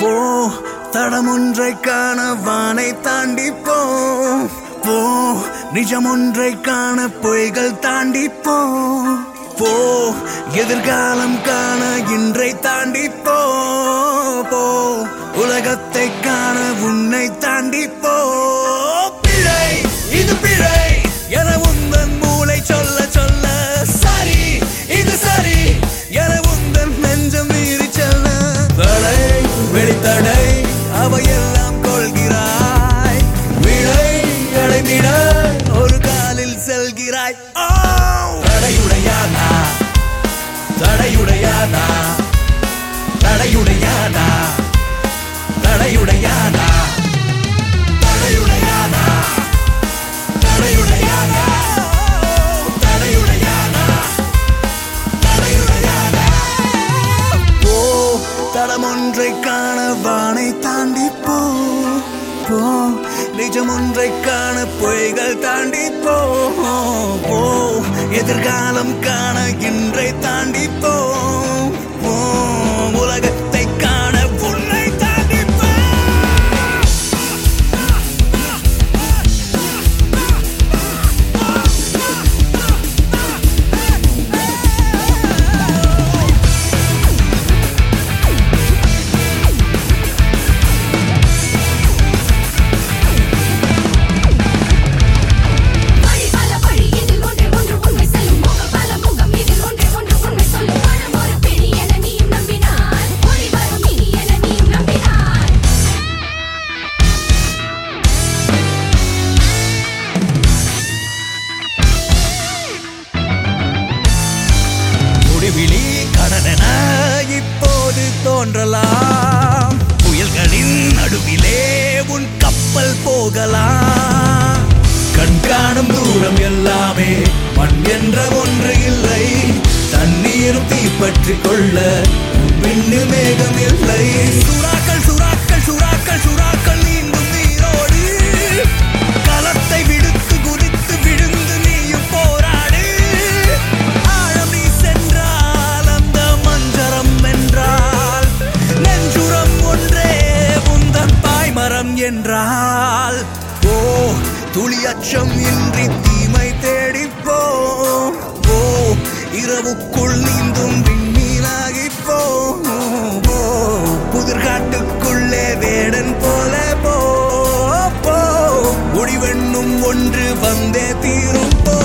தடமொன்றை காண வானை தாண்டி போ நிஜமொன்றை காண பொய்கள் தாண்டி போ எதிர்காலம் காண இன்றை தாண்டி போ உலகத்தை காண உன்னை தாண்டி போ பிழை இது பிழை என உந்தன் மூளை சொல்ல சொல்ல சரி இது சரி என உந்தன் நெஞ்சம் மீறி செல்ல தடை வெளித்தடை அவையெல்லாம் கொள்கிறாய் விடை அடைந்திட ஒரு காலில் செல்கிறாய் தடையுடையானா தடையுடையானா தடையுடையானா தடையுடையானா தடையுடையானா தடையுடையானா தடையுடையானா தடையுடையானா தடமொன்றை காண வானை தாண்டி போ நிஜமொன்றை காண பொய்கள் தாண்டி போ எதிர்காலம் காண இன்றை தாண்டி போ உலகத்தை காண உன்னை தாண்டி போ விழி கடனென இப்போது தோன்றலாம் புயல்களின் நடுவிலே உன் கப்பல் போகலாம் கண்காணும் தூரம் எல்லாமே மண் என்ற ஒன்று இல்லை தண்ணீரும் தீப்பற்றிக் கொள்ள விண்ணு மேகம் இல்லை சுறாக்கள் சுறாக்கள் சுறாக்கள் சுறாக்கள் நீந்தும் நீரோடு களத்தை விடுத்து குதித்து விழுந்து நீயும் போராடு என்றால் துளி அச்சம் இன்றி தீமை தேடி போ இரவுக்குள் நீந்தும் விண்மீனாகி போ புதிர்காட்டுக்குள்ளே வேடன் போல போ முடிவெண்ணும் ஒன்று வந்தே தீரும் போ